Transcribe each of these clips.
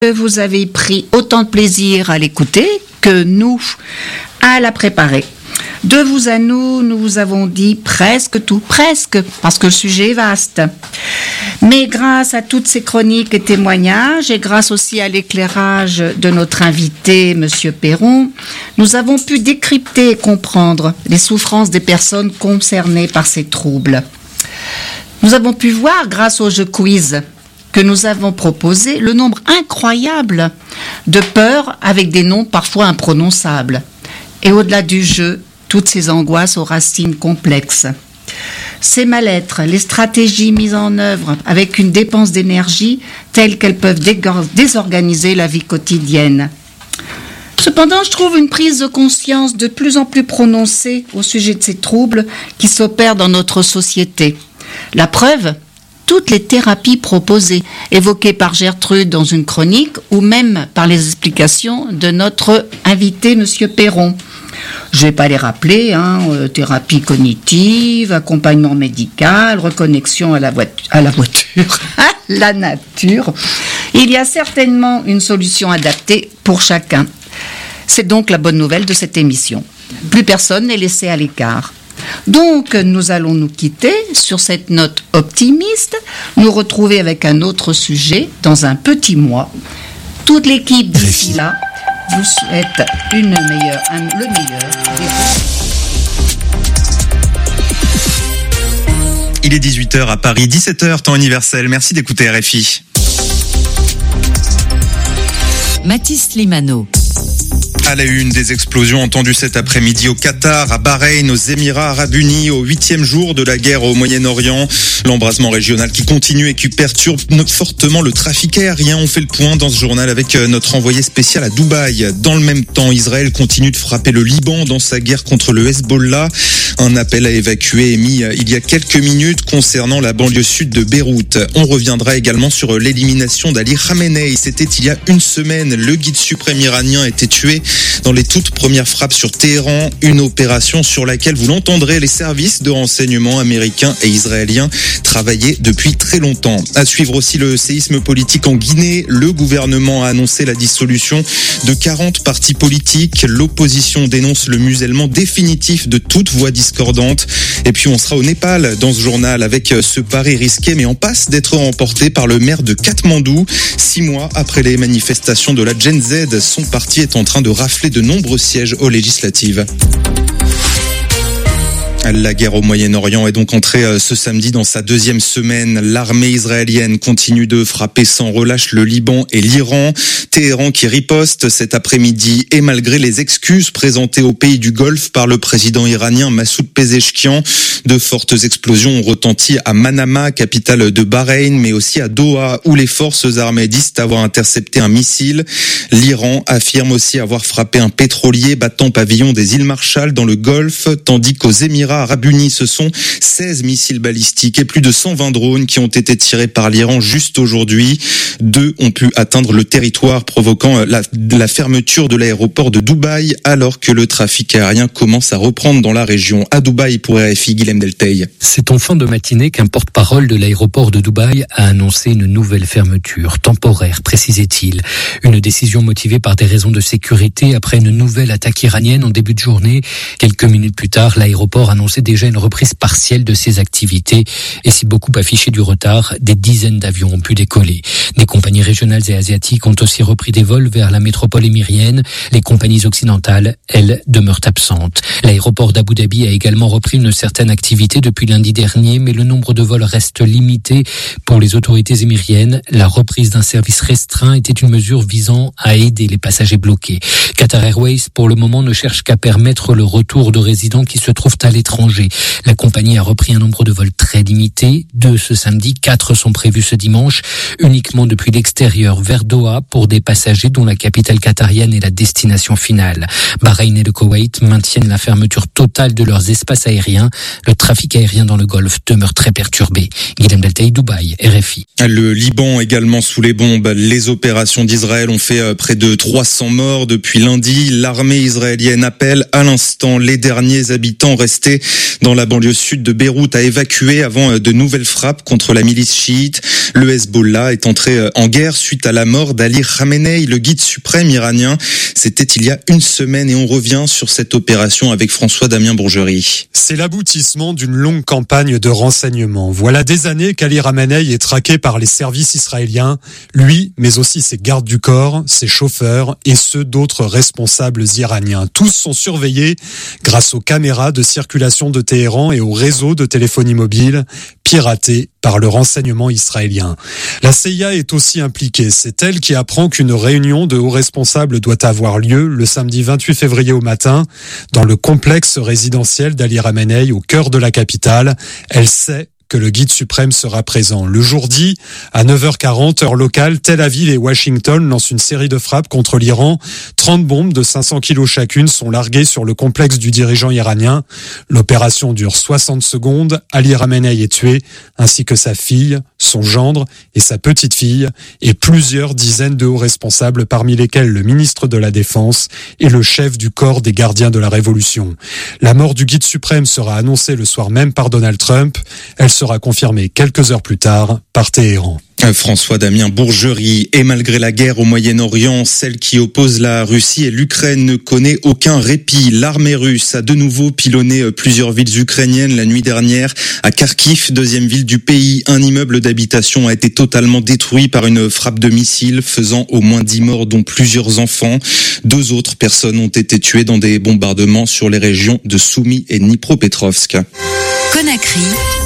Vous avez pris autant de plaisir à l'écouter que nous à la préparer. De vous à nous, nous vous avons dit presque tout, presque, parce que le sujet est vaste. Mais grâce à toutes ces chroniques et témoignages, et grâce aussi à l'éclairage de notre invité, Monsieur Perron, nous avons pu décrypter et comprendre les souffrances des personnes concernées par ces troubles. Nous avons pu voir, grâce au jeu quiz que nous avons proposé, le nombre incroyable de peurs avec des noms parfois imprononçables. Et au-delà du jeu, toutes ces angoisses aux racines complexes. Ces mal-être, les stratégies mises en œuvre avec une dépense d'énergie telles qu'elles peuvent désorganiser la vie quotidienne. Cependant, je trouve une prise de conscience de plus en plus prononcée au sujet de ces troubles qui s'opèrent dans notre société. La preuve, toutes les thérapies proposées, évoquées par Gertrude dans une chronique ou même par les explications de notre invité, Monsieur Perron. Je ne vais pas les rappeler, thérapie cognitive, accompagnement médical, reconnexion à la voiture, à la nature. Il y a certainement une solution adaptée pour chacun. C'est donc la bonne nouvelle de cette émission. Plus personne n'est laissé à l'écart. Donc, nous allons nous quitter sur cette note optimiste, nous retrouver avec un autre sujet dans un petit mois. Toute l'équipe d'ici là vous souhaite le meilleur. Il est 18h à Paris, 17h, temps universel. Merci d'écouter RFI. Mathis Limano. À la une, des explosions entendues cet après-midi au Qatar, à Bahreïn, aux Émirats Arabes Unis, au 8e jour de la guerre au Moyen-Orient. L'embrasement régional qui continue et qui perturbe fortement le trafic aérien. On fait le point dans ce journal avec notre envoyé spécial à Dubaï. Dans le même temps, Israël continue de frapper le Liban dans sa guerre contre le Hezbollah. Un appel à évacuer émis il y a quelques minutes concernant la banlieue sud de Beyrouth. On reviendra également sur l'élimination d'Ali Khamenei. C'était il y a une semaine. Le guide suprême iranien était tué dans les toutes premières frappes sur Téhéran, une opération sur laquelle, vous l'entendrez, les services de renseignement américains et israéliens travaillaient depuis très longtemps. À suivre aussi le séisme politique en Guinée. Le gouvernement a annoncé la dissolution de 40 partis politiques. L'opposition dénonce le musellement définitif de toute voix discordante. Et puis on sera au Népal dans ce journal avec ce pari risqué mais en passe d'être remporté par le maire de Katmandou. 6 mois après les manifestations de la Gen Z, son parti est en train de rafler de nombreux sièges aux législatives. La guerre au Moyen-Orient est donc entrée ce samedi dans sa 2e semaine. L'armée israélienne continue de frapper sans relâche le Liban et l'Iran. Téhéran qui riposte cet après-midi et malgré les excuses présentées aux pays du Golfe par le président iranien Massoud Pezeshkian, de fortes explosions ont retenti à Manama, capitale de Bahreïn, mais aussi à Doha, où les forces armées disent avoir intercepté un missile. L'Iran affirme aussi avoir frappé un pétrolier battant pavillon des îles Marshall dans le Golfe, tandis qu'aux Émirats Arabes Unis, ce sont 16 missiles balistiques et plus de 120 drones qui ont été tirés par l'Iran juste aujourd'hui. 2 ont pu atteindre le territoire, provoquant la fermeture de l'aéroport de Dubaï, alors que le trafic aérien commence à reprendre dans la région. À Dubaï pour RFI, Guilhem Delteil. C'est en fin de matinée qu'un porte-parole de l'aéroport de Dubaï a annoncé une nouvelle fermeture, temporaire, précisait-il. Une décision motivée par des raisons de sécurité après une nouvelle attaque iranienne en début de journée. Quelques minutes plus tard, l'aéroport annonçait déjà une reprise partielle de ses activités. Et si beaucoup affichaient du retard, des dizaines d'avions ont pu décoller. Des compagnies régionales et asiatiques ont aussi repris des vols vers la métropole émirienne. Les compagnies occidentales, elles, demeurent absentes. L'aéroport d'Abu Dhabi a également repris une certaine activité depuis lundi dernier, mais le nombre de vols reste limité. Pour les autorités émiriennes, la reprise d'un service restreint était une mesure visant à aider les passagers bloqués. Qatar Airways, pour le moment, ne cherche qu'à permettre le retour de résidents qui se trouvent à l'étranger. La compagnie a repris un nombre de vols très limité. 2 ce samedi, 4 sont prévus ce dimanche, uniquement depuis l'extérieur vers Doha pour des passagers dont la capitale qatarienne est la destination finale. Bahreïn et le Koweït maintiennent la fermeture totale de leurs espaces aériens. Le trafic aérien dans le Golfe demeure très perturbé. Guilhem Delteil, Dubaï, RFI. Le Liban également sous les bombes. Les opérations d'Israël ont fait près de 300 morts depuis lundi. L'armée israélienne appelle à l'instant les derniers habitants restés dans la banlieue sud de Beyrouth a évacué avant de nouvelles frappes contre la milice chiite. Le Hezbollah est entré en guerre suite à la mort d'Ali Khamenei, le guide suprême iranien. C'était il y a une semaine et on revient sur cette opération avec François-Damien Bourgerie. C'est l'aboutissement d'une longue campagne de renseignement. Voilà des années qu'Ali Khamenei est traqué par les services israéliens, lui, mais aussi ses gardes du corps, ses chauffeurs et ceux d'autres responsables iraniens. Tous sont surveillés grâce aux caméras de circulation de Téhéran et aux réseaux de téléphonie mobile piratés par le renseignement israélien. La CIA est aussi impliquée. C'est elle qui apprend qu'une réunion de hauts responsables doit avoir lieu le samedi 28 février au matin dans le complexe résidentiel d'Ali Khamenei au cœur de la capitale. Elle sait que le guide suprême sera présent. Le jour dit, à 9h40, heure locale, Tel Aviv et Washington lancent une série de frappes contre l'Iran. 30 bombes de 500 kilos chacune sont larguées sur le complexe du dirigeant iranien. L'opération dure 60 secondes. Ali Khamenei est tué, ainsi que sa fille, son gendre et sa petite-fille, et plusieurs dizaines de hauts responsables, parmi lesquels le ministre de la Défense et le chef du corps des gardiens de la Révolution. La mort du guide suprême sera annoncée le soir même par Donald Trump. Elle sera confirmée quelques heures plus tard par Téhéran. François-Damien Bourgerie. Et malgré la guerre au Moyen-Orient, celle qui oppose la Russie et l'Ukraine ne connaît aucun répit. L'armée russe a de nouveau pilonné plusieurs villes ukrainiennes la nuit dernière. À Kharkiv, deuxième ville du pays, un immeuble d'habitation a été totalement détruit par une frappe de missile, faisant au moins 10 morts, dont plusieurs enfants. 2 autres personnes ont été tuées dans des bombardements sur les régions de Soumy et Dnipropetrovsk. Conakry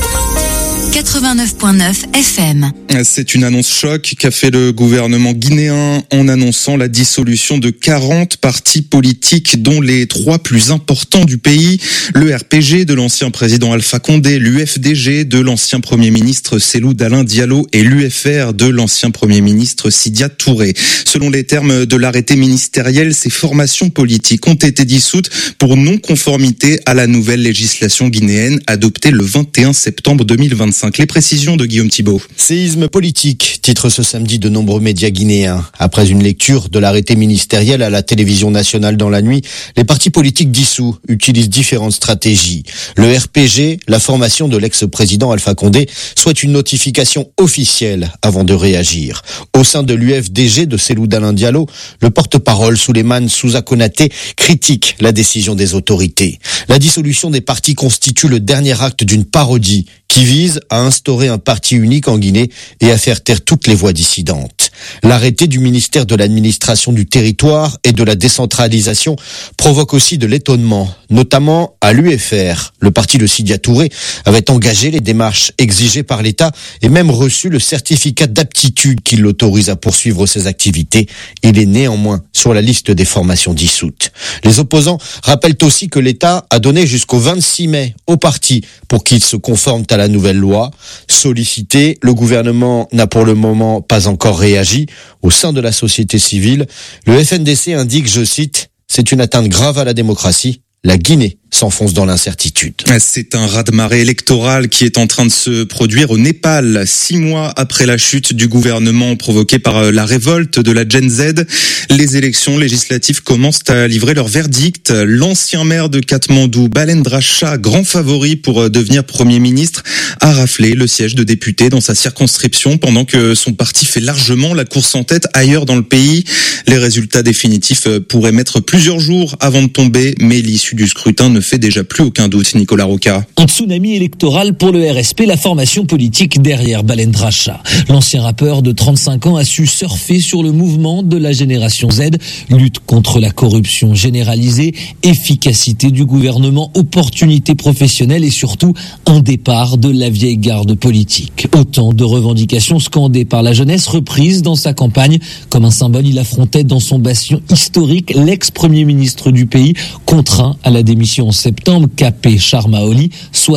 89.9 FM. C'est une annonce choc qu'a fait le gouvernement guinéen en annonçant la dissolution de 40 partis politiques, dont les 3 plus importants du pays, le RPG de l'ancien président Alpha Condé, l'UFDG de l'ancien premier ministre Cellou Dalein Diallo et l'UFR de l'ancien premier ministre Sidia Touré. Selon les termes de l'arrêté ministériel, ces formations politiques ont été dissoutes pour non-conformité à la nouvelle législation guinéenne adoptée le 21 septembre 2025. Les précisions de Guillaume Thibault. Séisme politique, titre ce samedi de nombreux médias guinéens. Après une lecture de l'arrêté ministériel à la télévision nationale dans la nuit, les partis politiques dissous utilisent différentes stratégies. Le RPG, la formation de l'ex-président Alpha Condé, souhaite une notification officielle avant de réagir. Au sein de l'UFDG de Cellou Dalein Diallo, le porte-parole Souleymane Sousa Konaté critique la décision des autorités. La dissolution des partis constitue le dernier acte d'une parodie qui vise à instaurer un parti unique en Guinée et à faire taire toutes les voix dissidentes. L'arrêté du ministère de l'administration du territoire et de la décentralisation provoque aussi de l'étonnement, notamment à l'UFR. Le parti de Sidia Touré avait engagé les démarches exigées par l'État et même reçu le certificat d'aptitude qui l'autorise à poursuivre ses activités. Il est néanmoins sur la liste des formations dissoutes. Les opposants rappellent aussi que l'État a donné jusqu'au 26 mai au parti pour qu'il se conforme à la nouvelle loi. Sollicité, le gouvernement n'a pour le moment pas encore réagi. Au sein de la société civile, le FNDC indique, je cite, « C'est une atteinte grave à la démocratie. La Guinée s'enfonce dans l'incertitude. » C'est un raz-de-marée électoral qui est en train de se produire au Népal, 6 mois après la chute du gouvernement provoquée par la révolte de la Gen Z. Les élections législatives commencent à livrer leur verdict. L'ancien maire de Katmandou, Balendra Shah, grand favori pour devenir Premier ministre, a raflé le siège de député dans sa circonscription pendant que son parti fait largement la course en tête ailleurs dans le pays. Les résultats définitifs pourraient mettre plusieurs jours avant de tomber, mais l'issue du scrutin ne fait déjà plus aucun doute. Nicolas Roca. Un tsunami électoral pour le RSP, la formation politique derrière Balendra Shah. L'ancien rappeur de 35 ans a su surfer sur le mouvement de la génération Z, lutte contre la corruption généralisée, efficacité du gouvernement, opportunités professionnelles et surtout un départ de la vieille garde politique. Autant de revendications scandées par la jeunesse, reprises dans sa campagne. Comme un symbole, il affrontait dans son bastion historique l'ex-premier ministre du pays, contraint à la démission en septembre, Kapé Sharma Oli,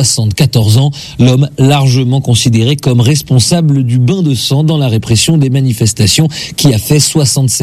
74 ans, l'homme largement considéré comme responsable du bain de sang dans la répression des manifestations qui a fait 76 morts.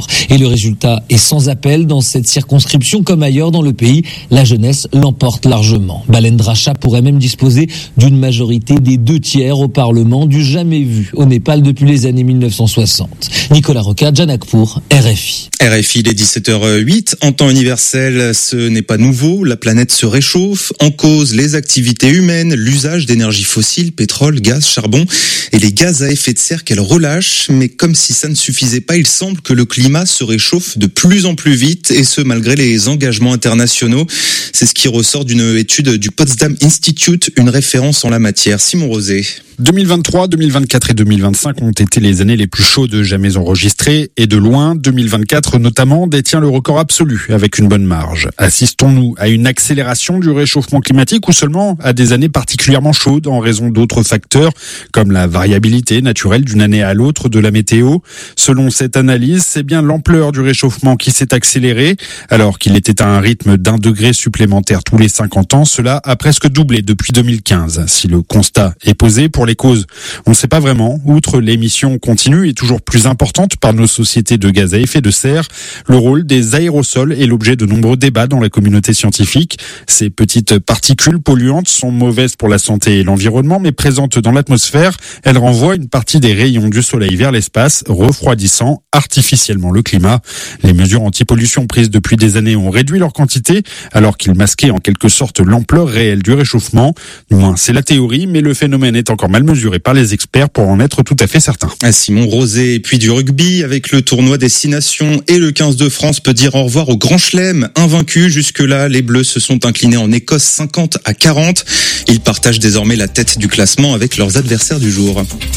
Nord. Et le résultat est sans appel dans cette circonscription comme ailleurs dans le pays. La jeunesse l'emporte largement. Balendra pourrait même disposer d'une majorité des 2/3 au Parlement, du jamais vu au Népal depuis les années 1960. Nicolas Roca, Janakpur, RFI. RFI, il est 17h08. En temps universel, ce n'est pas nouveau. La planète se réchauffe. En cause, les activités humaines, l'usage d'énergie fossile, pétrole, gaz, charbon et les gaz à effet de serre qu'elle relâche. Mais comme si ça ne suffisait pas, il semble que le climat se réchauffe de plus en plus vite, et ce malgré les engagements internationaux. C'est ce qui ressort d'une étude du Potsdam Institute, une référence en la matière. Simon Rosé. 2023, 2024 et 2025 ont été les années les plus chaudes jamais enregistrées, et de loin, 2024 notamment détient le record absolu avec une bonne marge. Assistons-nous à une accélération du réchauffement climatique ou seulement à des années particulièrement chaudes en raison d'autres facteurs comme la variabilité naturelle d'une année à l'autre de la météo? Selon cette analyse, c'est bien l'ampleur du réchauffement qui s'est accélérée, alors qu'il était à un rythme d'1 degré supplémentaire tous les 50 ans. Cela a presque doublé depuis 2015. Si le constat est posé, pour les causes, on ne sait pas vraiment. Outre l'émission continue et toujours plus importante par nos sociétés de gaz à effet de serre, le rôle des aérosols est l'objet de nombreux débats dans la communauté scientifique. Ces petites particules polluantes sont mauvaises pour la santé et l'environnement, mais présentes dans l'atmosphère, elles renvoient une partie des rayons du soleil vers l'espace, refroidissant artificiellement le climat. Les mesures anti-pollution prises depuis des années ont réduit leur quantité, alors qu'ils masquaient en quelque sorte l'ampleur réelle du réchauffement. Du moins, c'est la théorie, mais le phénomène est encore mal mesuré par les experts pour en être tout à fait certain. Simon Rosé, et puis du rugby avec le tournoi des 6 nations, et le 15 de France peut dire au revoir au Grand Chelem. Invaincus jusque-là, les Bleus se sont inclinés en Écosse 50-40. Ils partagent désormais la tête du classement avec leurs adversaires du jour.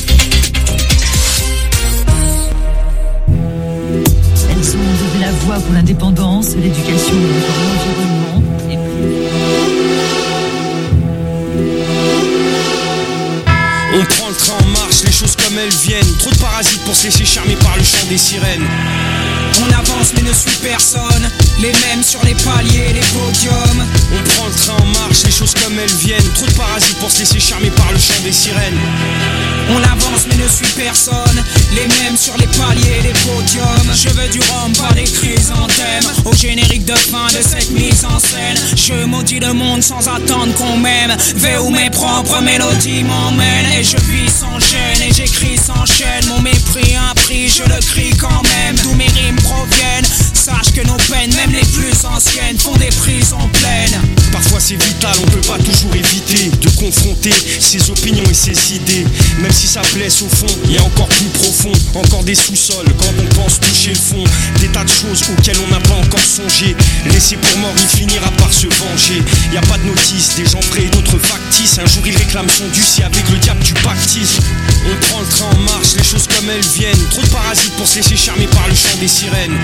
Elles ont la voix pour l'indépendance, l'éducation, l'environnement. On prend le train en marche, les choses comme elles viennent. Trop de parasites pour se laisser charmer par le chant des sirènes. On avance mais ne suit personne, les mêmes sur les paliers, les podiums. On prend le train en marche, les choses comme elles viennent. Trop de parasites pour se laisser charmer par le chant des sirènes. On avance mais ne suit personne, les mêmes sur les paliers, les podiums. Je veux du rhum, pas des chrysanthèmes. Au générique de fin de cette mise en scène, je maudis le monde sans attendre qu'on m'aime. Vais où mes propres mélodies m'emmènent. Et je vis sans gêne et j'écris sans chaîne. Mon mépris, un prix, je le crie quand même. D'où mes rimes proviennent, sache que nos peines, même les plus anciennes, font des prisons pleines. Parfois c'est vital, on peut pas toujours éviter de confronter ses opinions et ses idées. Même si ça blesse au fond, il y a encore plus profond. Encore des sous-sols quand on pense toucher le fond. Des tas de choses auxquelles on n'a pas encore songé. Laissé pour mort, il finira par se venger. Y a pas de notice, des gens vrais et d'autres factices. Un jour il réclame son dû, si avec le diable tu pactises. On prend le train en marche, les choses comme elles viennent. Trop de parasites pour se laisser charmer par le chant des sirènes.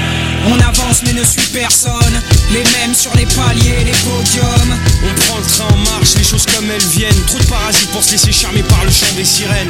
On avance mais ne suit personne, les mêmes sur les paliers, les podiums. On prend le train en marche, les choses comme elles viennent. Trop de parasites pour se laisser charmer par le chant des sirènes.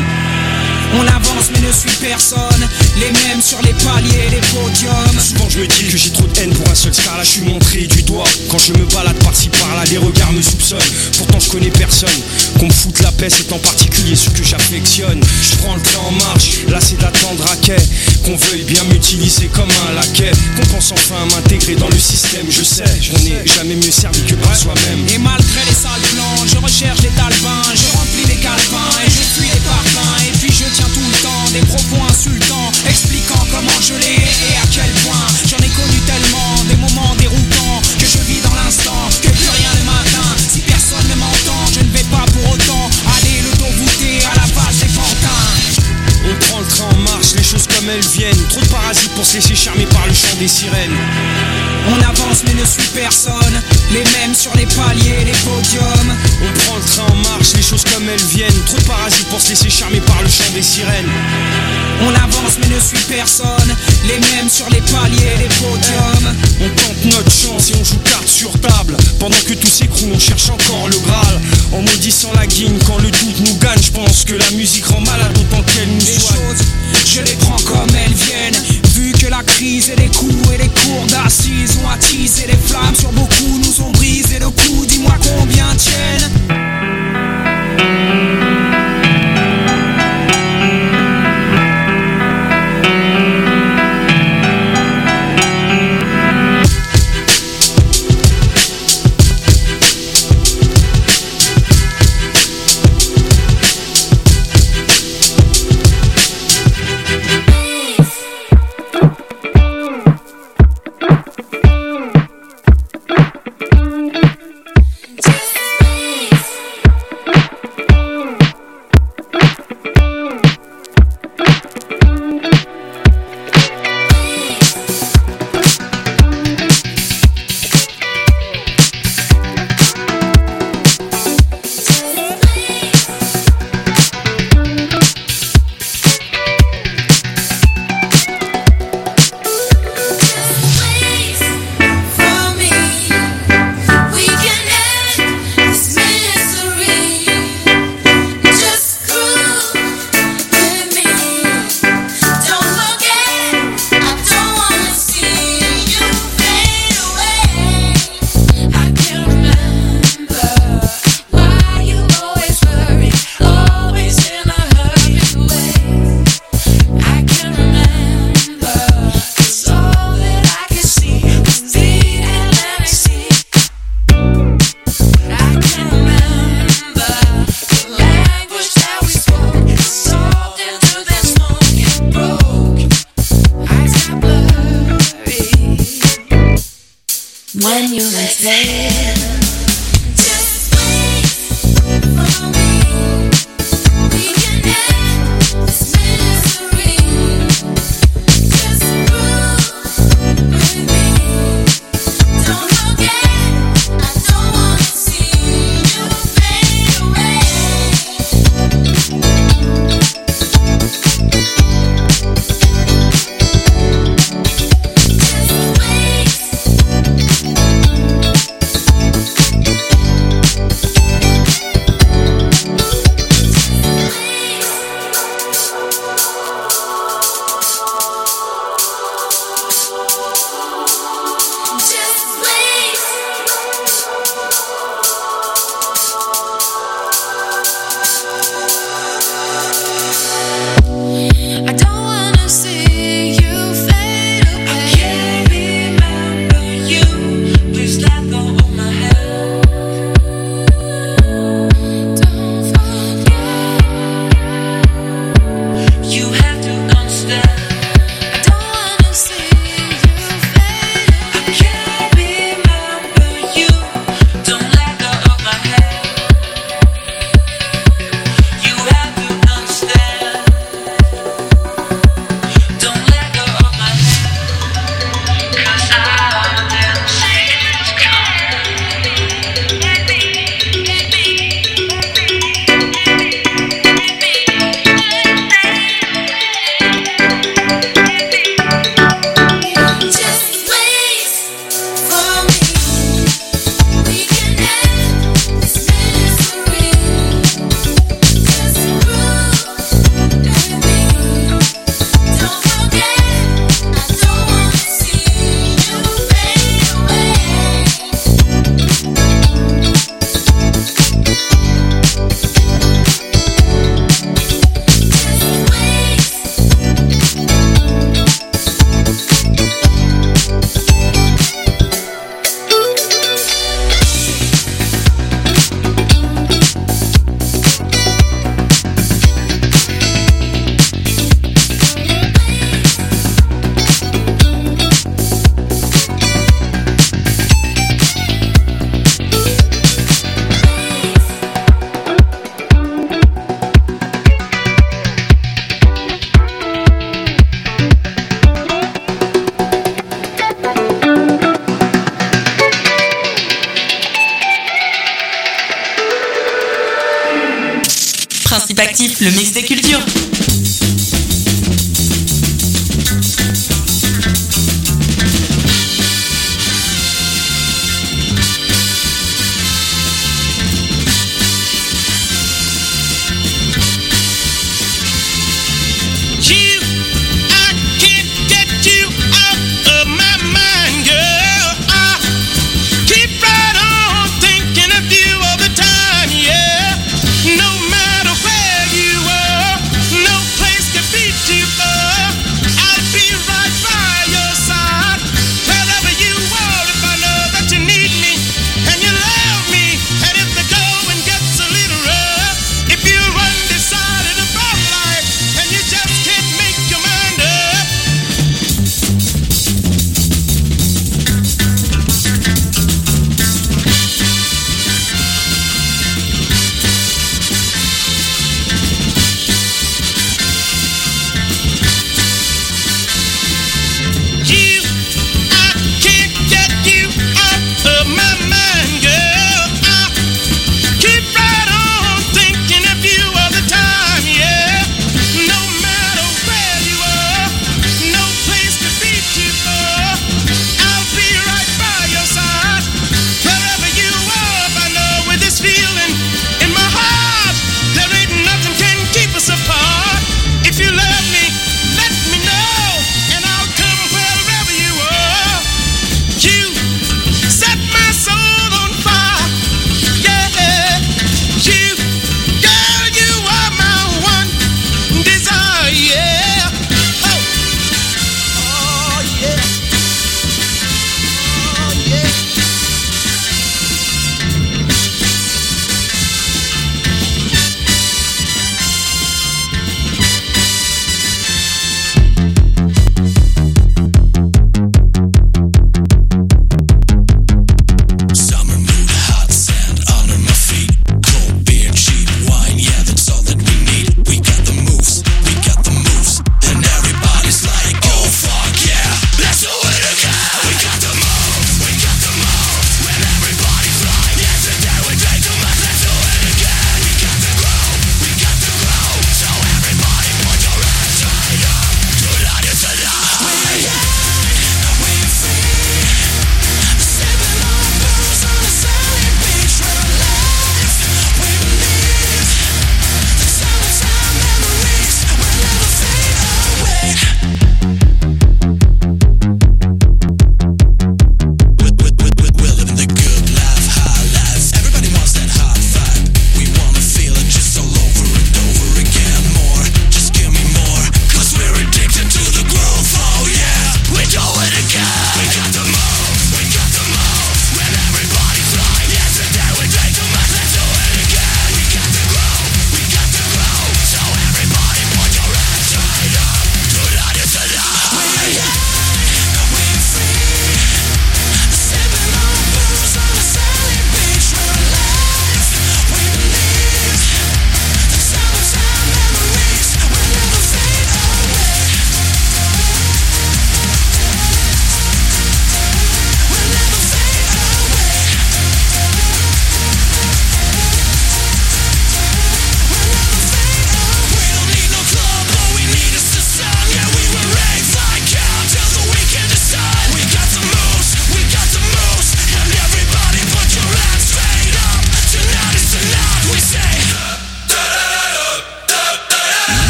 On avance mais ne suit personne, les mêmes sur les paliers, les podiums. Souvent je me dis que j'ai trop de haine pour un seul scar. Là je suis montré du doigt, quand je me balade par-ci par-là, les regards me soupçonnent. Pourtant je connais personne, qu'on me foute la paix, c'est en particulier ceux que j'affectionne. Je prends le train en marche, là c'est d'attendre à quai. Qu'on veuille bien m'utiliser comme un laquais, qu'on pense enfin m'intégrer dans le système. Je sais, on n'est jamais mieux servi que par soi-même. Et malgré les sales plans, je recherche les talpins, je remplis les calepins et je fuis les parfums. Et puis je tiens tout le temps des propos insultants, expliquant comment je l'ai et à quel point. J'en ai connu tellement, des moments déroutants, que je vis dans l'instant, que plus rien ne m'atteint. Si personne ne m'entend, je ne vais pas pour autant aller le dos voûté à la face des pantins. On prend le train en marche, les choses comme elles viennent. Trop de parasites pour se laisser charmer par le chant des sirènes. On avance mais ne suit personne, les mêmes sur les paliers, les podiums. On prend le train en marche, les choses comme elles viennent. Trop de parasites pour se laisser charmer par le chant des sirènes. On avance mais ne suit personne, les mêmes sur les paliers, les podiums. On tente notre chance et on joue carte sur table. Pendant que tout s'écroule, on cherche encore le Graal. En maudissant la guigne quand le doute nous gagne. Je pense que la musique rend malade autant qu'elle nous soigne. Les choses, je les prends comme elles viennent. Vu que la crise et les coups et les cours d'assises ont attisé les flammes sur beaucoup, nous ont brisé le cou. Dis-moi combien tiennent. when you exhale. Principe actif, le mix des cultures. Place to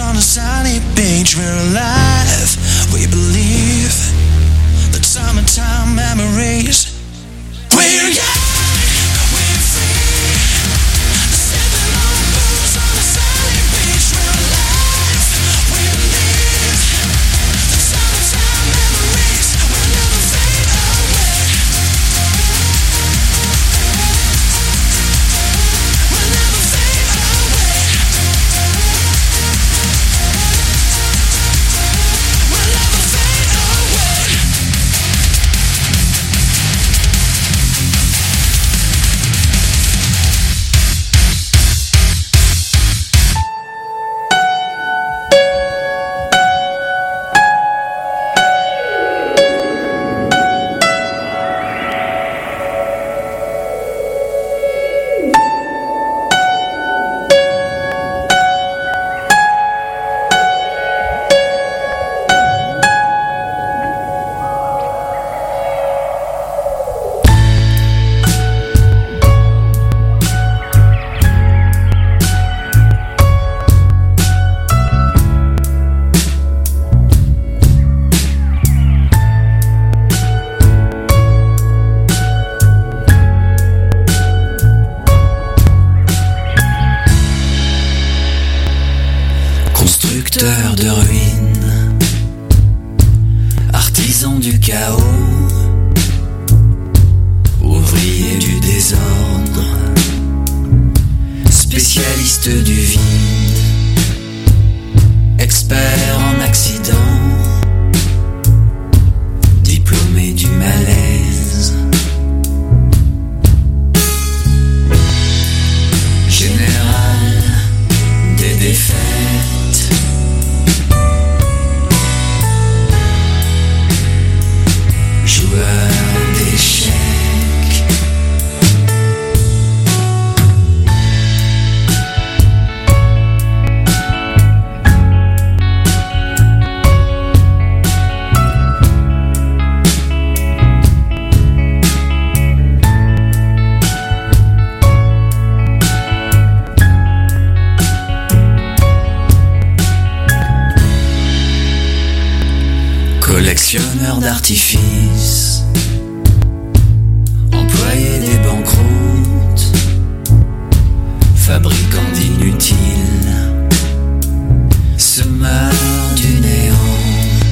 on a sunny beach, we're alive. We believe that summertime memories. We're young, we're free. Sipping on booze on a sunny beach, we're alive. We believe that summertime memories will never fade away. Will never fade away. Will never fade away. Constructeur de ruines, artisan du chaos, ouvrier du désordre, spécialiste du vide, expert en accident, diplômé du malaise, général des défaites. Joueur d'échecs. Collectionneur d'artifices, employé des banqueroutes, fabricant d'inutiles, semeur du néant,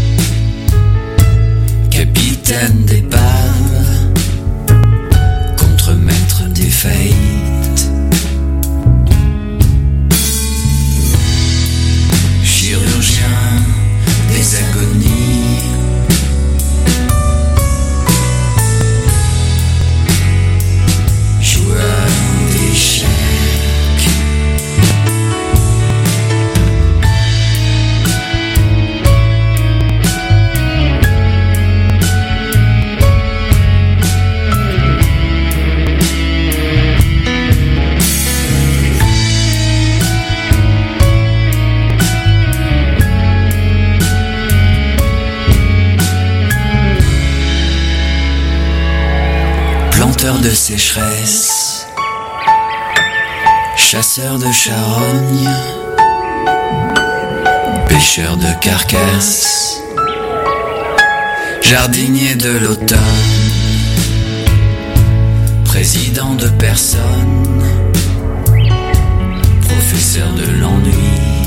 capitaine d'épave, contremaître des faillites, chirurgien des agonies. Planteur de sécheresse, chasseur de charognes, pêcheur de carcasses, jardinier de l'automne, président de personne, professeur de l'ennui.